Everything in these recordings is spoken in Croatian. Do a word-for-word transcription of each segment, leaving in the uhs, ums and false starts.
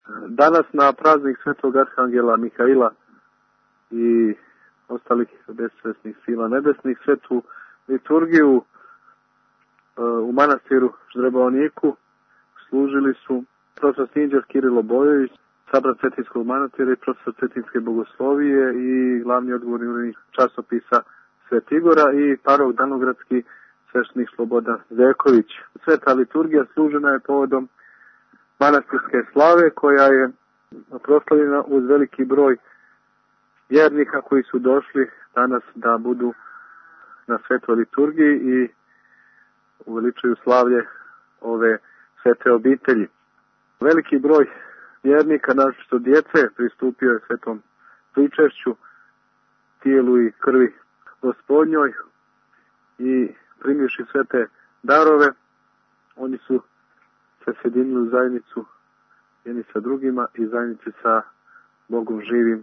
Danas na praznik Svetog Arhangela Mihaila i ostalih besvesnih sila nebesnih, svetu liturgiju u manastiru Ždrebovniku služili su profesor Sinđer Kirilo Bojović, sabrat Cetinskog manastira i profesor Cetinske bogoslovije i glavni odgovorni urednik časopisa Svet Igora i parok danogradski sveštenik Slobodan Zeković. Sveta liturgija služena je povodom manastirske slave koja je proslavljena uz veliki broj vjernika koji su došli danas da budu na svetoj liturgiji i uveličuju slavlje ove svete obitelji. Veliki broj vjernika, naročito djece, pristupio je svetom pričešću, tijelu i krvi Gospodnjoj i primivši sve te darove, oni su se sjedinili u zajednicu jedni sa drugima i zajednici sa Bogom živim.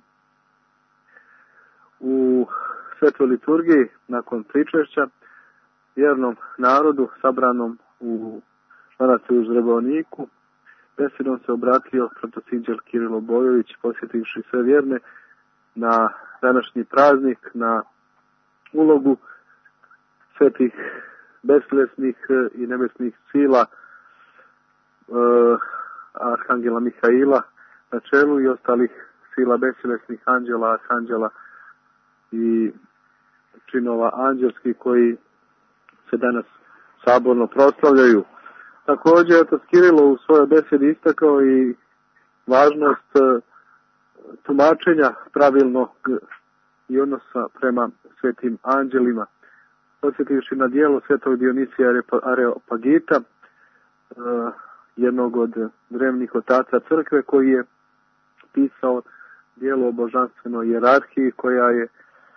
U svetoj liturgiji, nakon pričešća, vjernom narodu sabranom u manastiru Ždrebovniku, besedom se obratio protosinđel Kirilo Bojović, posjetivši sve vjerne na današnji praznik, na ulogu svetih bestelesnih i nebesnih sila eh, Arhangela Mihaila na čelu i ostalih sila bestelesnih anđela, arhanđela i činova anđelskih koji se danas saborno proslavljaju. Također, otac Kirilo u svojoj besedi istakao i važnost tumačenja pravilnog i odnosa prema svetim anđelima. Podsjetivši na dijelo svetog Dionisija Areopagita, jednog od drevnih otaca crkve, koji je pisao dijelo o božanstvenoj hijerarhiji koja je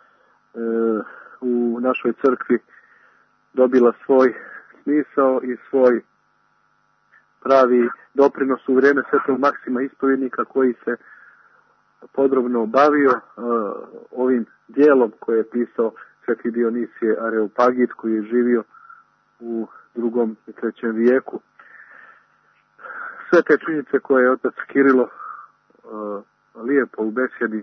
u našoj crkvi dobila svoj smisao i svoj pravi doprinos u vrijeme svetog Maksima Ispovjednika, koji se podrobno bavio uh, ovim dijelom koje je pisao sveti Dionisije Areopagit, koji je živio u drugom i trećem vijeku. Sve te činjenice koje je otac Kirilo uh, lijepo u besjedi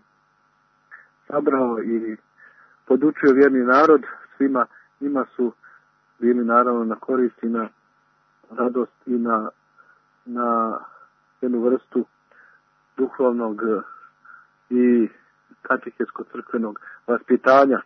sabrao i podučio vjerni narod, svima njima su bili naravno na korist i na radost i na, na jednu vrstu duhovnog i katehetsko-crkvenog vaspitanja.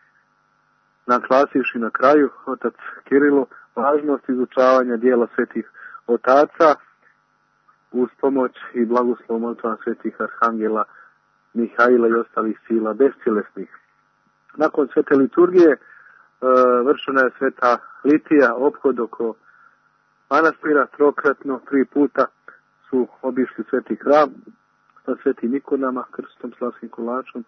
Naglasivši na kraju otac Kirilo važnost izučavanja dijela svetih otaca uz pomoć i blagoslov molitva svetih arhangela Mihaila i ostalih sila bestilesnih. Nakon svete liturgije e, vršena je sveta litija, ophod oko manastira, trokratno, tri puta su obišli sveti hram sa svetim ikonama, krstom, slavskim kolačom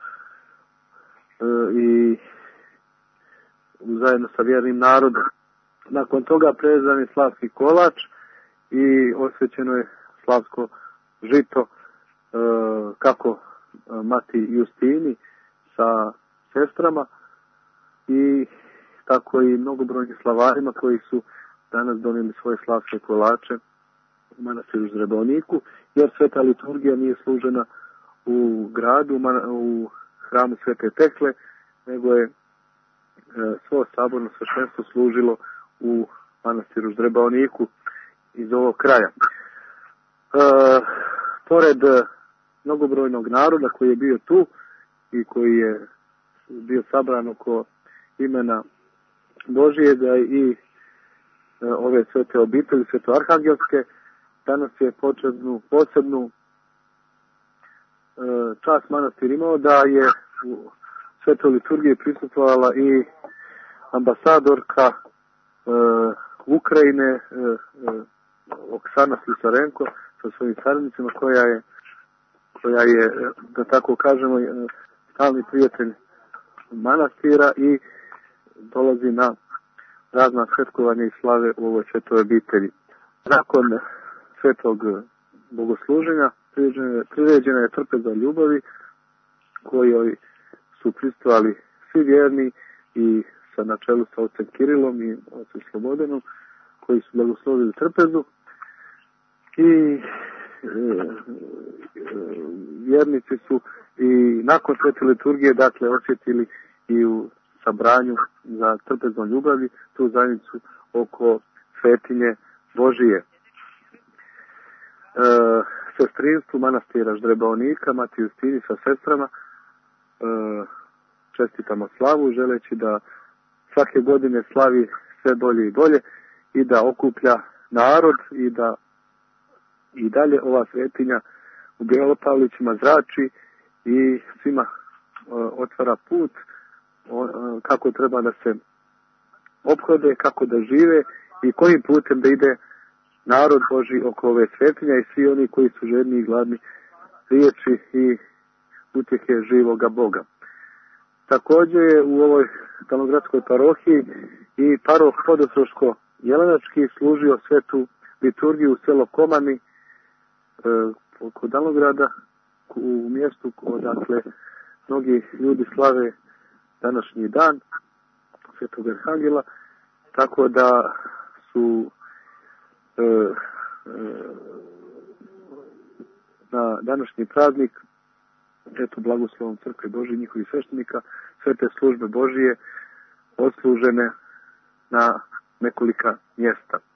e, i zajedno sa vjernim narodom. Nakon toga prezan je slavski kolač i osvećeno je slavsko žito e, kako mati Justini sa sestrama i tako i mnogobrojnim slavarima koji su danas donijeli svoje slavske kolače u manastiru Ždrebovniku, jer sveta liturgija nije služena u gradu, u hramu Svete Tekle, nego je svo saborno sveštenstvo služilo u manastiru Ždrebovniku iz ovog kraja. E, pored mnogobrojnog naroda koji je bio tu i koji je bio sabran oko imena Božijega i e, ove svete obitelji, sveto arhangelske, danas je početnu, posebnu e, čast manastir imao da je u svetoj liturgiji prisustvovala i ambasadorka e, Ukrajine e, e, Oksana Slisarenko sa svojim saradnicima, koja je koja je, da tako kažemo, stalni prijatelj manastira i dolazi na razna svetkovanja i slave u ovoj svetoj obitelji. Nakon svetog bogosluženja priređena je trpeza ljubavi kojoj su prisustvovali svi vjerni i sa na čelu sa ocem Kirilom i ocem Slobodanom, koji su blagoslovili trpezu i e, vjernici su i nakon svete liturgije, dakle, osjetili i u sabranju za trpeznom ljubavi tu zajednicu oko svetinje Božije. E, sestrinstvu manastira Ždrebaonika, Mati Justini sa sestrama, e, čestitamo slavu, želeći da svake godine slavi sve bolje i bolje i da okuplja narod i da i dalje ova svetinja u Belopavlićima zrači i svima uh, otvara put uh, kako treba da se ophode, kako da žive i kojim putem da ide narod Božji oko ove svetinja i svi oni koji su žedni i gladni riječi i utjehe živoga Boga. Također je u ovoj Talnogradskoj parohiji i paroh Podostroško-Jelenački služio svetu liturgiju u selo Komani e, kod Talnograda, u mjestu odakle mnogi ljudi slave današnji dan Svetog Arhangela, tako da su e, e, na današnji praznik, eto, blagoslovom Crkve Božije i njihovih sveštenika, sve te službe Božije odslužene na nekolika mjesta.